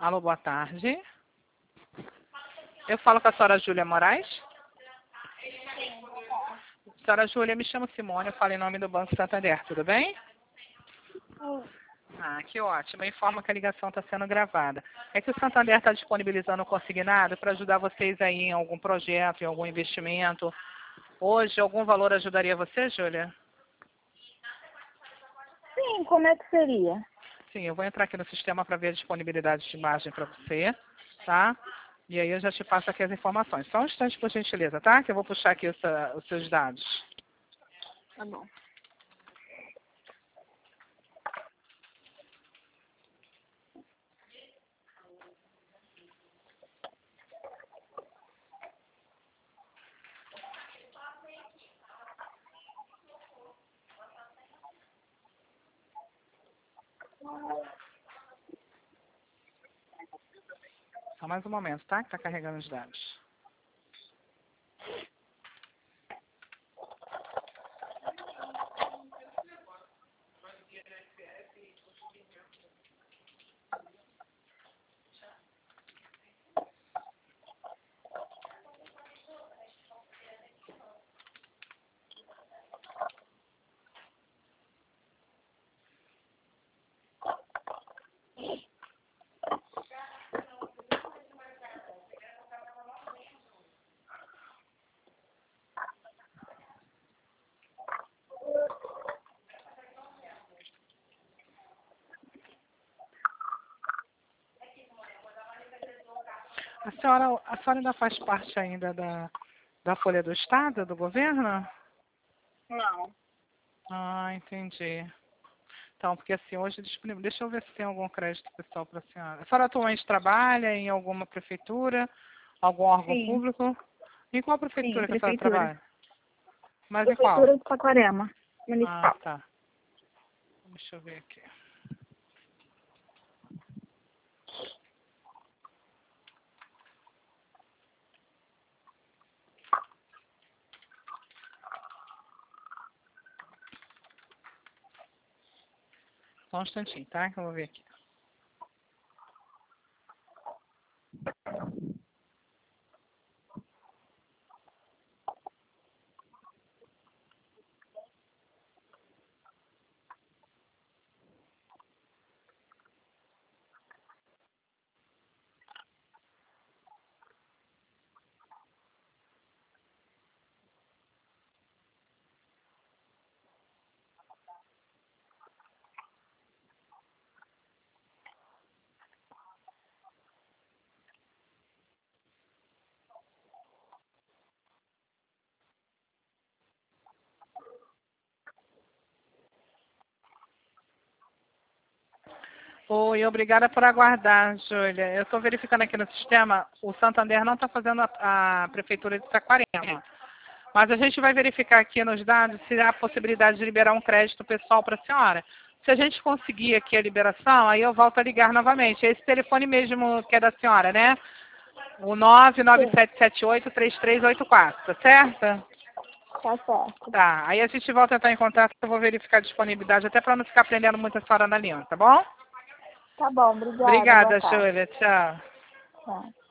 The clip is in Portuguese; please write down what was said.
Alô, boa tarde. Eu falo com a senhora Júlia Moraes. Senhora Júlia, me chamo Simone, eu falo em nome do Banco Santander, tudo bem? Ah, que ótimo. Eu informo que a ligação está sendo gravada. É que o Santander está disponibilizando o consignado para ajudar vocês aí em algum projeto, em algum investimento. Hoje, algum valor ajudaria você, Júlia? Sim, como é que seria? Sim, eu vou entrar aqui no sistema para ver a disponibilidade de imagem para você, tá? E aí eu já te passo aqui as informações. Só um instante, por gentileza, tá? Que eu vou puxar aqui os seus dados. Tá bom. Só mais um momento, tá? Que está carregando os dados. A senhora ainda faz parte ainda da Folha do Estado, do governo? Não. Ah, entendi. Então, porque assim, hoje é disponível. Deixa eu ver se tem algum crédito pessoal para a senhora. A senhora atualmente trabalha em alguma prefeitura, algum órgão Sim, público? Em qual sim, prefeitura que a senhora prefeitura. trabalha? Mas em qual? Prefeitura de Saquarema, Ah, municipal. tá. Deixa eu ver aqui. Só um instantinho, tá? Que eu vou ver aqui. Oi, obrigada por aguardar, Júlia. Eu estou verificando aqui no sistema, o Santander não está fazendo a Prefeitura de Saquarema. Mas a gente vai verificar aqui nos dados se há a possibilidade de liberar um crédito pessoal para a senhora. Se a gente conseguir aqui a liberação, aí eu volto a ligar novamente. É esse telefone mesmo que é da senhora, né? O Sim, 99778-3384, tá certo? tá certo. Tá, aí a gente volta a entrar em contato, eu vou verificar a disponibilidade, até para não ficar prendendo muito a senhora na linha, tá bom? Tá bom, obrigada, boa Obrigada, tarde. Júlia. Tchau. Tá.